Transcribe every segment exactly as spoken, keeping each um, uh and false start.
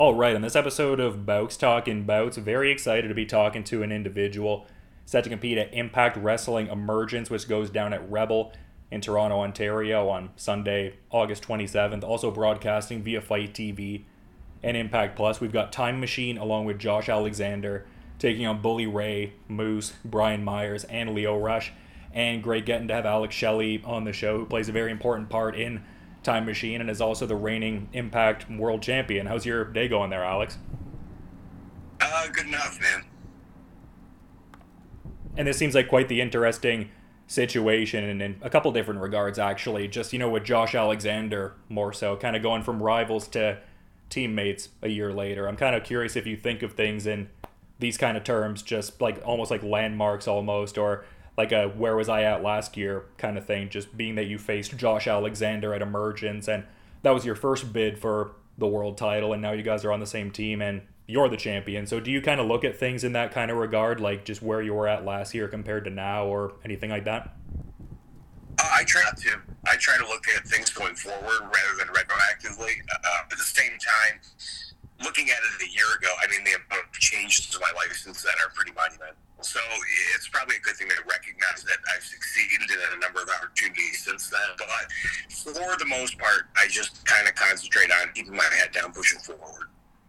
All right, on this episode of Bouts Talking Bouts, very excited to be talking to an individual set to compete at Impact Wrestling Emergence, which goes down at Rebel in Toronto, Ontario on Sunday, August twenty-seventh. Also broadcasting via Fight T V and Impact Plus. We've got Time Machine along with Josh Alexander taking on Bully Ray, Moose, Brian Myers, and Leo Rush. And great getting to have Alex Shelley on the show, who plays a very important part in Time Machine and is also the reigning Impact World Champion. How's your day going there, Alex? Uh, good enough, man. And this seems like quite the interesting situation in, in a couple different regards, actually. Just, you know, with Josh Alexander more so, kind of going from rivals to teammates a year later. I'm kind of curious if you think of things in these kind of terms, just like almost like landmarks almost, or like a where was I at last year kind of thing, just being that you faced Josh Alexander at Emergence and that was your first bid for the world title and now you guys are on the same team and you're the champion. So do you kind of look at things in that kind of regard, like just where you were at last year compared to now or anything like that? Uh, I try not to. I try to look at things going forward rather than retroactively. Uh, at the same time, looking at it a year ago, I mean, the amount of changes to my life since then are pretty monumental. So it's probably a good thing to recognize that I've succeeded in a number of opportunities since then. But for the most part, I just kind of concentrate on keeping my head down, pushing forward.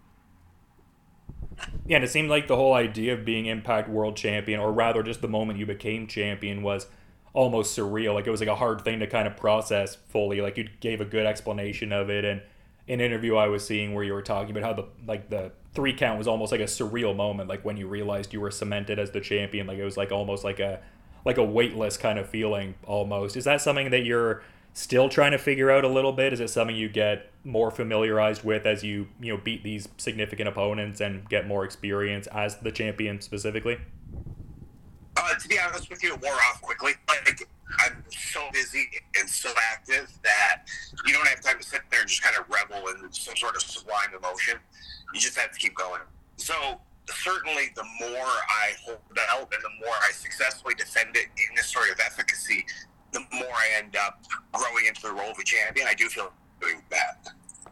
Yeah, and it seemed like the whole idea of being Impact World Champion, or rather just the moment you became champion, was almost surreal. Like it was like a hard thing to kind of process fully. Like you gave a good explanation of it, and in an interview I was seeing where you were talking about how the like the three count was almost like a surreal moment, like when you realized you were cemented as the champion. Like it was like almost like a like a weightless kind of feeling almost. Is that something that you're still trying to figure out a little bit? Is it something you get more familiarized with as you you know beat these significant opponents and get more experience as the champion specifically? Uh, to be honest with you, it wore off quickly. Like, I'm so busy and so active that you don't have time to sit there and just kind of revel in some sort of sublime emotion. You just have to keep going. So certainly the more I hold the belt and the more I successfully defend it in this sort of efficacy, the more I end up growing into the role of a champion. I do feel doing that.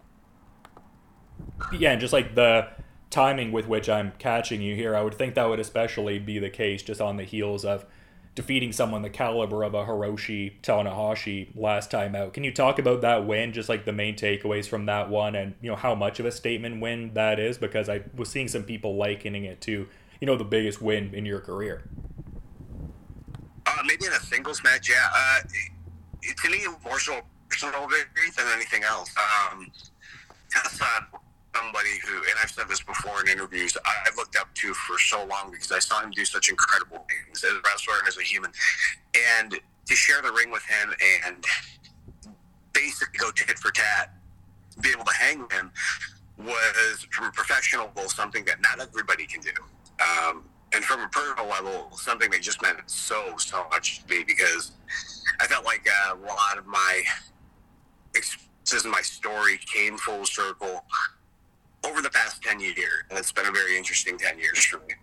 Yeah, and just like the timing with which I'm catching you here, I would think that would especially be the case just on the heels of defeating someone the caliber of a Hiroshi Tanahashi last time out. Can you talk about that win, just like the main takeaways from that one and, you know, how much of a statement win that is? Because I was seeing some people likening it to, you know, the biggest win in your career. Uh, maybe in a singles match, yeah. Uh, it, to me, more so personal victory than anything else. Um, Hassan, somebody who, and I've said this before in interviews, I've looked up to for so long because I saw him do such incredible things as a wrestler and as a human. And to share the ring with him and basically go tit for tat, be able to hang with him was, from a professional level, something that not everybody can do. Um, and from a personal level, something that just meant so, so much to me because I felt like a lot of my experiences and my story came full circle over the past ten years, and it's been a very interesting ten years for me.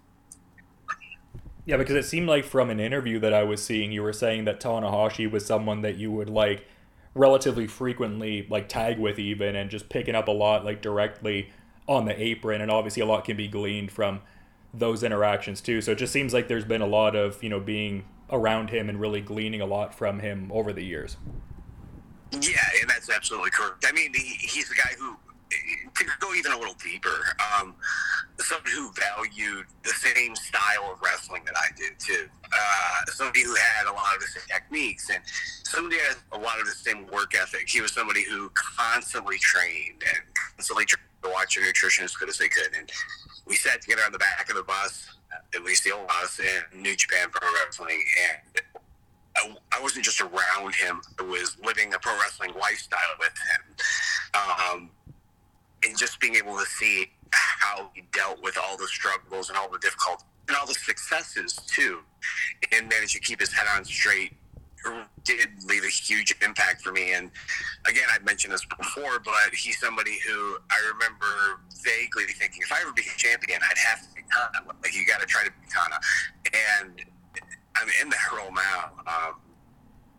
Yeah, because it seemed like from an interview that I was seeing, you were saying that Tanahashi was someone that you would like relatively frequently like tag with even, and just picking up a lot like directly on the apron, and obviously a lot can be gleaned from those interactions too. So it just seems like there's been a lot of, you know, being around him and really gleaning a lot from him over the years. Yeah, and that's absolutely correct. I mean, he, he's a guy who, to go even a little deeper, um, somebody who valued the same style of wrestling that I did too. Uh, somebody who had a lot of the same techniques and somebody who had a lot of the same work ethic. He was somebody who constantly trained and constantly tried to watch their nutrition as good as they could. And we sat together on the back of the bus, at least the old bus, in New Japan Pro Wrestling, and I, I wasn't just around him. I was living a pro wrestling lifestyle with him. Um, and just being able to see how he dealt with all the struggles and all the difficulties and all the successes too, and managed to keep his head on straight, did leave a huge impact for me. And again, I've mentioned this before, but he's somebody who I remember vaguely thinking, if I ever became champion, I'd have to be Kana. Like, you got to try to be Kana. And I'm in that role now. Um,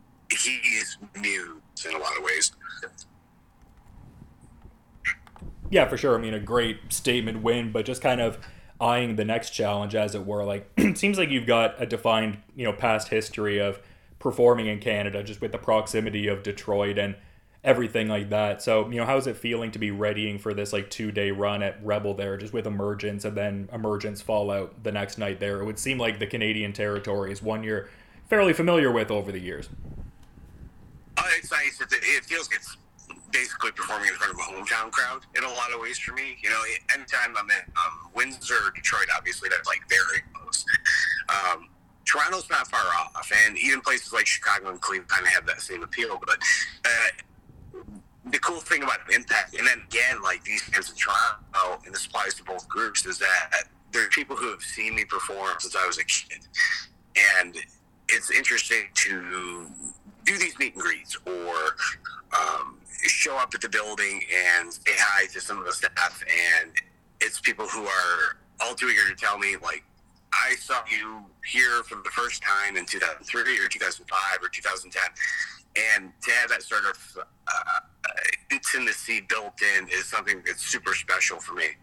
he's new in a lot of ways. Yeah, for sure. I mean, a great statement win, but just kind of eyeing the next challenge, as it were. Like, it seems like you've got a defined, you know, past history of performing in Canada, just with the proximity of Detroit and everything like that. So, you know, how's it feeling to be readying for this like two day run at Rebel there, just with Emergence and then Emergence Fallout the next night there? It would seem like the Canadian territory is one you're fairly familiar with over the years. Uh, it's nice. It, it feels like it's basically performing in front of a hometown crowd in a lot of ways for me. You know, anytime I'm in um, Windsor or Detroit, obviously that's like very close. Um, Toronto's not far off, and even places like Chicago and Cleveland kind of have that same appeal. But uh, the cool thing about Impact, and then again, like these fans in Toronto, and this applies to both groups, is that there are people who have seen me perform since I was a kid. And it's interesting to do these meet and greets or um, show up at the building and say hi to some of the staff, and it's people who are all too eager to tell me, like, I saw you here for the first time in two thousand three or two thousand five or two thousand ten, and to have that sort of uh, intimacy built in is something that's super special for me.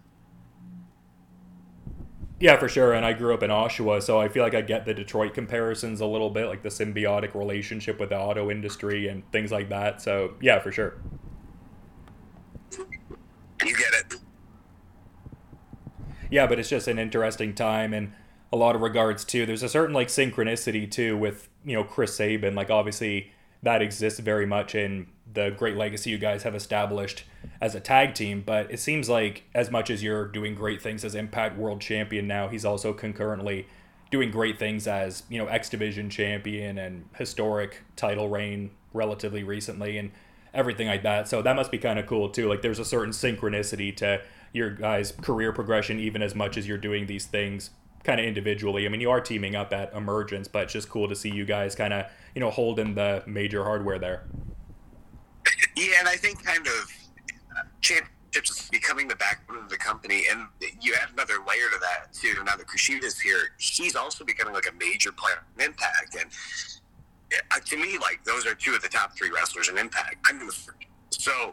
Yeah, for sure. And I grew up in Oshawa, so I feel like I get the Detroit comparisons a little bit, like the symbiotic relationship with the auto industry and things like that. So, yeah, for sure. You get it. Yeah, but it's just an interesting time in a lot of regards, too. There's a certain, like, synchronicity, too, with, you know, Chris Sabin. Like, obviously, that exists very much in the great legacy you guys have established as a tag team, but it seems like as much as you're doing great things as Impact World Champion now, he's also concurrently doing great things as, you know, X Division Champion and historic title reign relatively recently and everything like that. So that must be kind of cool too. Like there's a certain synchronicity to your guys' career progression, even as much as you're doing these things kind of individually. I mean, you are teaming up at Emergence, but it's just cool to see you guys kind of, you know, holding the major hardware there. Yeah, and I think kind of uh, championships is becoming the backbone of the company, and you add another layer to that too. Now that Kushida's here, he's also becoming like a major player in Impact, and uh, to me, like those are two of the top three wrestlers in Impact. I'm in the first. So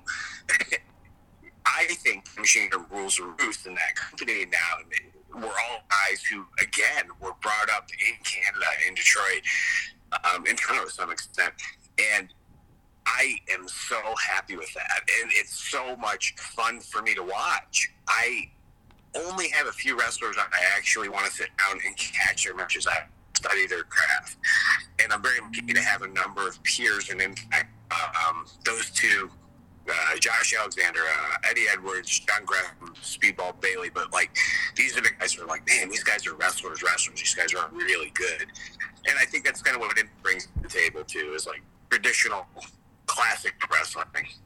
I think Machine Gun rules the roost in that company now. We're all guys who, again, were brought up in Canada, in Detroit, um, in Toronto to some extent, and I am so happy with that, and it's so much fun for me to watch. I only have a few wrestlers that I actually want to sit down and catch their matches. I study their craft, and I'm very lucky to have a number of peers in Impact. Um, those two, uh, Josh Alexander, uh, Eddie Edwards, John Graham, Speedball Bailey, but like these are the guys who are like, man, these guys are wrestlers, wrestlers. These guys are really good, and I think that's kind of what it brings to the table too, is like traditional classic wrestling.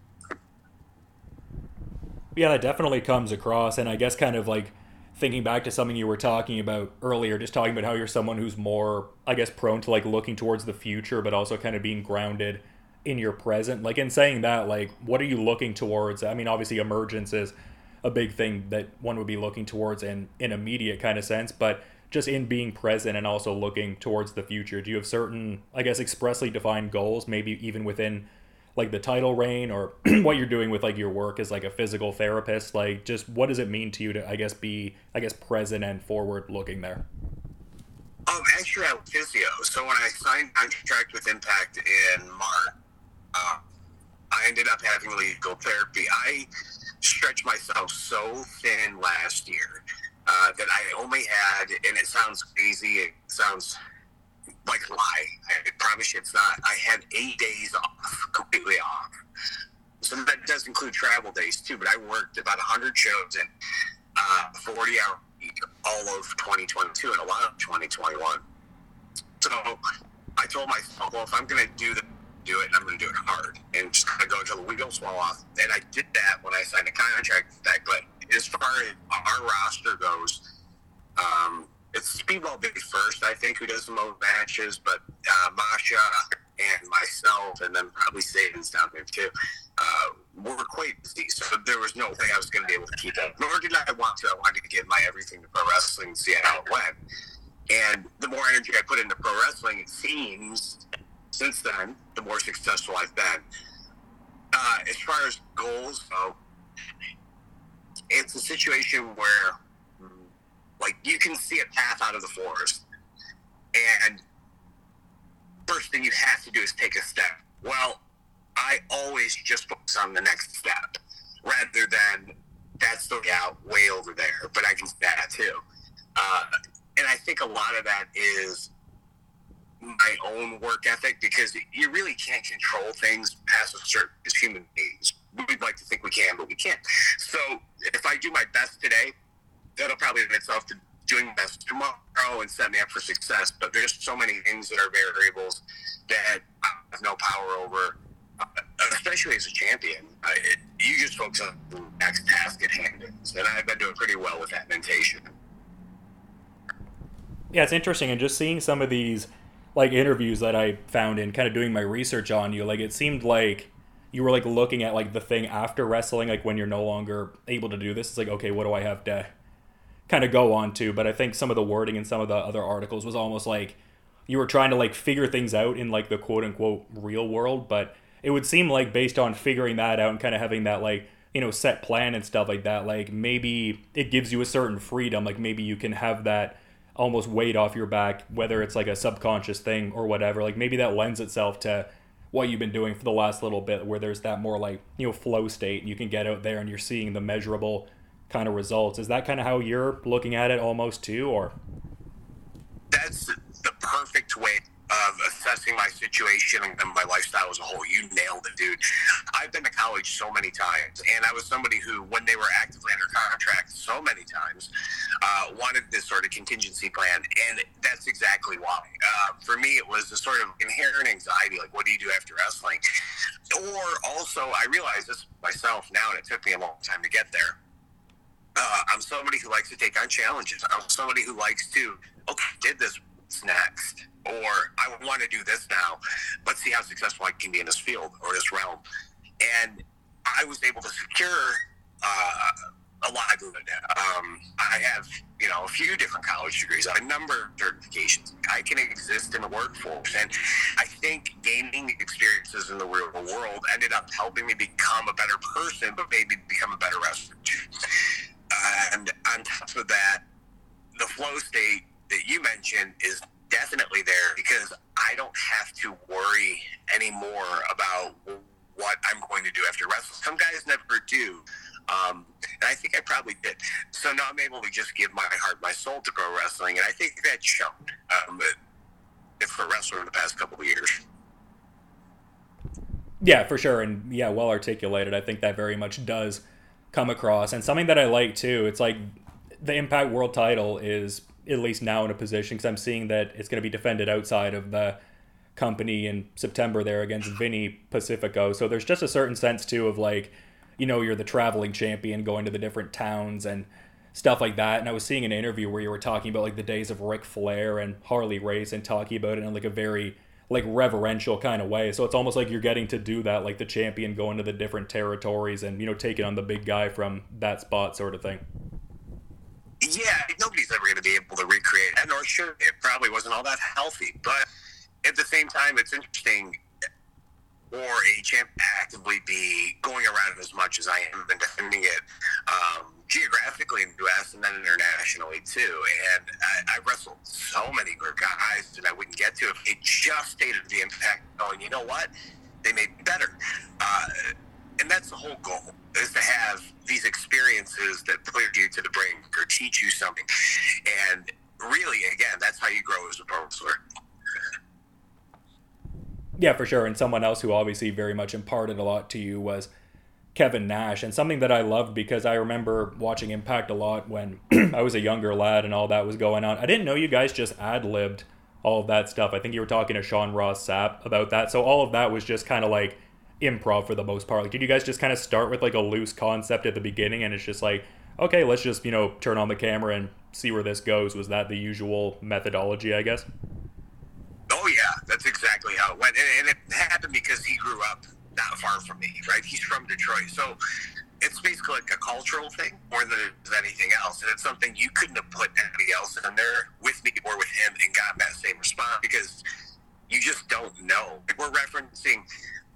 Yeah, that definitely comes across, and I guess kind of like thinking back to something you were talking about earlier, just talking about how you're someone who's more, I guess, prone to like looking towards the future, but also kind of being grounded in your present. Like in saying that, like what are you looking towards? I mean, obviously Emergence is a big thing that one would be looking towards in an immediate kind of sense, but just in being present and also looking towards the future, do you have certain, I guess, expressly defined goals, maybe even within like the title reign, or what you're doing with like your work as like a physical therapist? Like just what does it mean to you to, I guess, be, I guess, present and forward looking there? Um, actually, I'm physio. So when I signed contract with Impact in March, uh, I ended up having legal therapy. I stretched myself so thin last year uh, that I only had, and it sounds crazy, it sounds like a lie, I promise you it's not. I had eight days off, completely off. So that does include travel days too, but I worked about one hundred shows in uh, forty hour week all of twenty twenty-two and a lot of twenty twenty-one. So I told myself, well, if I'm going to do the do it, I'm going to do it hard and just kind of go until the wheels fall off. And I did that when I signed a contract with that. But as far as our roster goes, um, it's Speedball Big first, I think, who does the most matches, but uh, Masha and myself, and then probably Saban's down there too, uh, were quite busy. So there was no way I was going to be able to keep up. Nor did I want to. I wanted to give my everything to pro wrestling and see how it went. And the more energy I put into pro wrestling, it seems, since then, the more successful I've been. Uh, as far as goals go, it's a situation where, like, you can see a path out of the forest, and first thing you have to do is take a step. Well, I always just focus on the next step, rather than that's the way out way over there, but I can see that too. Uh, and I think a lot of that is my own work ethic, because you really can't control things past a certain, as human beings. We'd like to think we can, but we can't. So if I do my best today, that'll probably lead itself to doing my best tomorrow and set me up for success. But there's so many things that are variables that I have no power over, uh, especially as a champion. Uh, it, you just focus on the next task at hand. And I've been doing pretty well with that mentation. Yeah, it's interesting. And just seeing some of these like interviews that I found in kind of doing my research on you, like it seemed like you were like looking at like the thing after wrestling, like when you're no longer able to do this, it's like, okay, what do I have to kind of go on to? But I think some of the wording in some of the other articles was almost like you were trying to like figure things out in like the quote unquote real world. But it would seem like based on figuring that out and kind of having that like, you know, set plan and stuff like that, like maybe it gives you a certain freedom. Like maybe you can have that almost weight off your back, whether it's like a subconscious thing or whatever. Like maybe that lends itself to what you've been doing for the last little bit, where there's that more like, you know, flow state, and you can get out there and you're seeing the measurable kind of results. Is that kind of how you're looking at it almost too, or? That's the perfect way of assessing my situation and my lifestyle as a whole. You nailed it, dude. I've been to college so many times, and I was somebody who, when they were actively under contract so many times, uh, wanted this sort of contingency plan, and that's exactly why. Uh, for me, it was a sort of inherent anxiety, like, what do you do after wrestling? Or also, I realized this myself now, and it took me a long time to get there. Uh, I'm somebody who likes to take on challenges. I'm somebody who likes to, okay, did this, what's next? Or I want to do this now. Let's see how successful I can be in this field or this realm. And I was able to secure uh, a livelihood. Um, I have, you know, a few different college degrees, a number of certifications. I can exist in the workforce. And I think gaining experiences in the real world ended up helping me become a better person, but maybe become a better wrestler too. And on top of that, the flow state that you mentioned is definitely there, because I don't have to worry anymore about what I'm going to do after wrestling. Some guys never do. Um, and I think I probably did. So now I'm able to just give my heart, my soul to pro wrestling. And I think that's shown um, for a wrestler in the past couple of years. Yeah, for sure. And yeah, well articulated. I think that very much does come across. And something that I like too, it's like the Impact World title is at least now in a position, because I'm seeing that it's going to be defended outside of the company in September there against Vinny Pacifico. So there's just a certain sense too of like, you know, you're the traveling champion going to the different towns and stuff like that. And I was seeing an interview where you were talking about like the days of Ric Flair and Harley Race, and talking about it in like a very like reverential kind of way. So it's almost like you're getting to do that, like the champion going to the different territories and, you know, taking on the big guy from that spot sort of thing. Yeah, nobody's ever going to be able to recreate it, nor should it. Probably wasn't all that healthy. But at the same time, it's interesting for a champ to actively be going around as much as I am and defending it um, geographically in the U S and then internationally too. And I, I wrestled so many good guys that I wouldn't get to if they just stayed at the Impact going, you know what? They made me better. Uh, and that's the whole goal, is to have these experiences that put you to the brink or teach you something. And really, again, that's how you grow as a pro wrestler. Yeah, for sure. And someone else who obviously very much imparted a lot to you was Kevin Nash. And something that I loved, because I remember watching Impact a lot when I was a younger lad and all that was going on. I didn't know you guys just ad-libbed all of that stuff. I think you were talking to Sean Ross Sapp about that. So all of that was just kind of like improv for the most part. Like, did you guys just kind of start with like a loose concept at the beginning, and it's just like, okay, let's just, you know, turn on the camera and see where this goes? Was that the usual methodology, I guess? Oh yeah, that's exactly how it went. And it happened because he grew up not far from me, right? He's from Detroit. So it's basically like a cultural thing more than it's anything else. And it's something you couldn't have put anybody else in there with me or with him and gotten that same response, because you just don't know. Like, we're referencing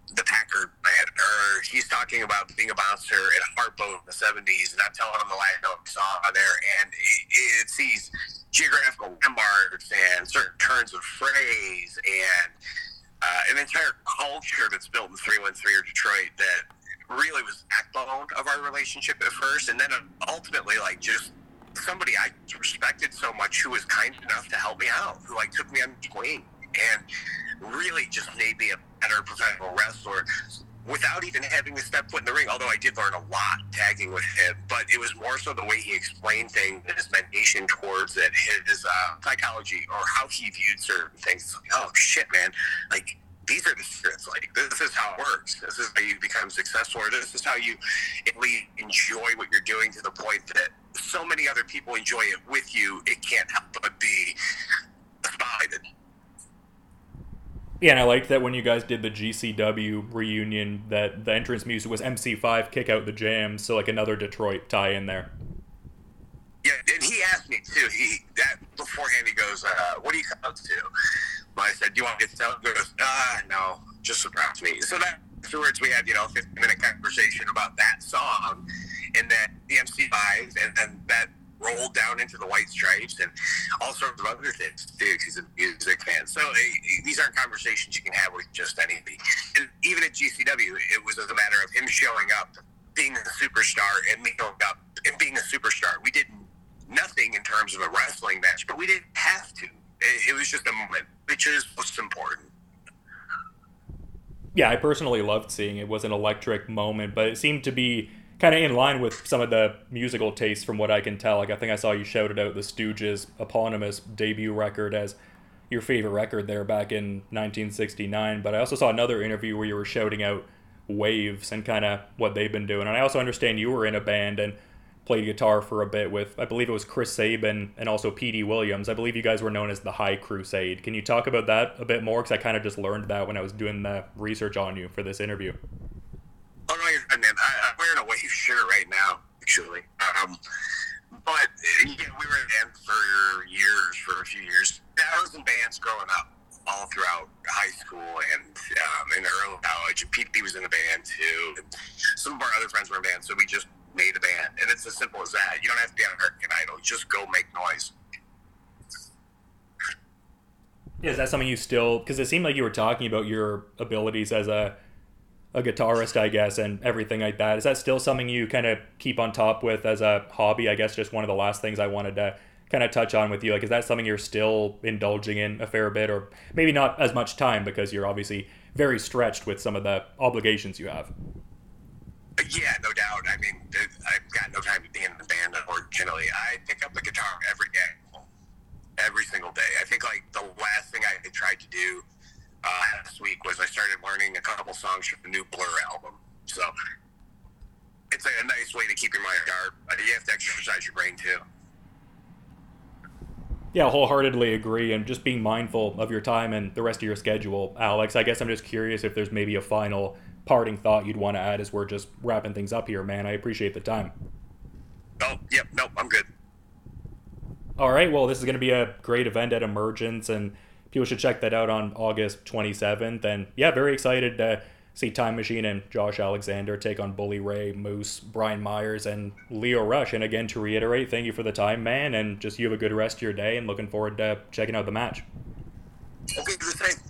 the Packard man, or he's talking about being a bouncer at Harpo in the seventies, and I'm telling him the last note I saw there, and it, it's these geographical landmarks and certain turns of phrase and uh, an entire culture that's built in three one three or Detroit that really was the backbone of our relationship at first, and then ultimately, like, just somebody I respected so much who was kind enough to help me out, who, like, took me under his wing and really just made me a better professional wrestler without even having to step foot in the ring, although I did learn a lot tagging with him. But it was more so the way he explained things, his meditation towards it, his uh, psychology, or how he viewed certain things. It's like, oh, shit, man. Like, these are the secrets. Like, this is how it works. This is how you become successful, or this is how you at least enjoy what you're doing to the point that so many other people enjoy it with you, it can't help but be spotlighted. Yeah, and I liked that when you guys did the G C W reunion, that the entrance music was M C five, Kick Out the Jams, so like another Detroit tie in there. Yeah, and he asked me too. He that beforehand he goes, uh, "What do you come out to?" Well, I said, "Do you want to get out?" He goes, "Ah, no, just surprise me." So that afterwards we had, you know, a fifteen minute conversation about that song, and then the M C five, and then that rolled down into the White Stripes and all sorts of other things too, because he's a music fan. So uh, these aren't conversations you can have with just anybody. And even at G C W, it was a matter of him showing up, being a superstar, and me showing up and being a superstar. We did nothing in terms of a wrestling match, but we didn't have to. It, it was just a moment, which is what's important. Yeah, I personally loved seeing it. It was an electric moment, but it seemed to be kind of in line with some of the musical tastes from what I can tell. Like, I think I saw you shouted out the Stooges' eponymous debut record as your favorite record there back in nineteen sixty-nine, but I also saw another interview where you were shouting out Waves and kind of what they've been doing. And I also understand you were in a band and played guitar for a bit with, I believe it was Chris Sabin and also P D Williams. I believe you guys were known as the High Crusade. Can you talk about that a bit more? Because I kind of just learned that when I was doing the research on you for this interview. Oh, no, you're good, man. I, I'm wearing a Wave shirt right now, actually. Um, but, yeah, we were in band for years, for a few years. I was in bands growing up all throughout high school and um, in early college. And P D was in a band, too. And some of our other friends were in bands, so we just made a band. And it's as simple as that. You don't have to be on American Idol. Just go make noise. Yeah, is that something you still... Because it seemed like you were talking about your abilities as a a guitarist, I guess, and everything like that. Is that still something you kind of keep on top with as a hobby? I guess just one of the last things I wanted to kind of touch on with you. Like, is that something you're still indulging in a fair bit, or maybe not as much time because you're obviously very stretched with some of the obligations you have? Yeah, no doubt. I mean, I've got no time to be in the band, unfortunately. I pick up the guitar every day, every single day. I think, like, the last thing I tried to do uh, last week was I started learning a couple songs from the new Blur album. So it's a nice way to keep your mind sharp. You have to exercise your brain, too. Yeah, wholeheartedly agree, and just being mindful of your time and the rest of your schedule. Alex, I guess I'm just curious if there's maybe a final parting thought you'd want to add as we're just wrapping things up here, man. I appreciate the time. Oh, yep, nope, I'm good. All right, well, this is going to be a great event at Emergence, and people should check that out on August twenty-seventh. And yeah, very excited to see Time Machine and Josh Alexander take on Bully Ray, Moose, Brian Myers, and Leo Rush. And again, to reiterate, thank you for the time, man, and just you have a good rest of your day, and looking forward to checking out the match. Okay, the same.